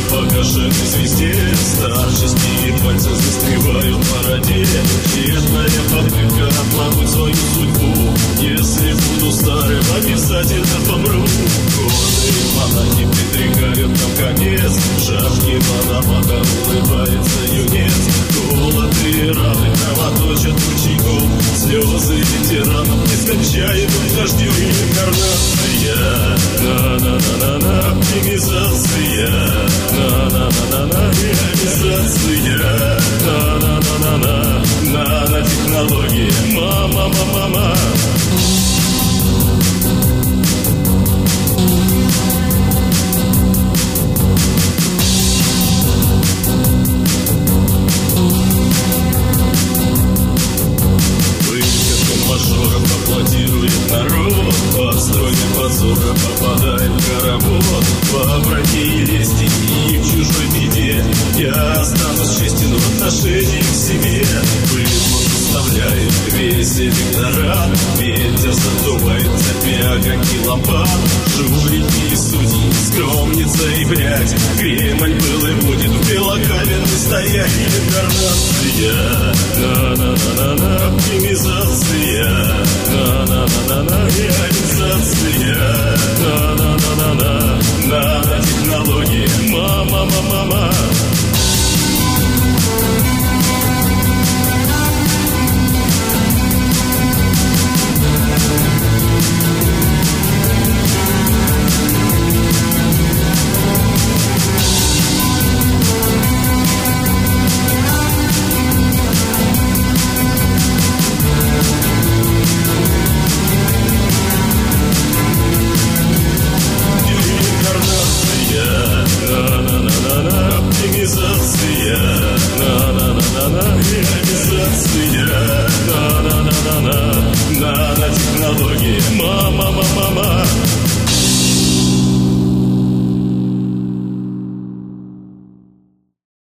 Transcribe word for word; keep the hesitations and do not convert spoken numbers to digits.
погашены звезде. Старческие пальцы застревают в бороде. Тщетная попытка обмануть свою судьбу. Если буду старым, обязательно помру. Годы монахи предрекают нам конец. Шапки Мономаха, улыбается юнец. Голод и раны кровоточат ручейком. Слезы ветеранов нескончаемым дождем. Реинкарнация, на-на-на-на-на, оптимизация, на-на-на-на-на, реализация, на-на-на-на-на, нанотехнология, мама-мама-мама. Аплодирует народ, под строгим позором попадает в хоровод. Во враге и лести и в чужой беде я останусь честен в отношении к себе. Пыльно составляет весь электорат. Ветер задувает цепи огоньки лампад. Жулики и судьи, скромница и брядь. Кремль был и будет в белокаменной стоять. Реинкарнация, на-на-на-на-на, оптимизация, на-на-на-на-на, реализация, на-на-на-на-на, нанотехнология, мама-мама-мама. Оптимизация, на-на-на-на-на, реализация, на-на-на-на-на, нанотехнология, мама-мама-мама.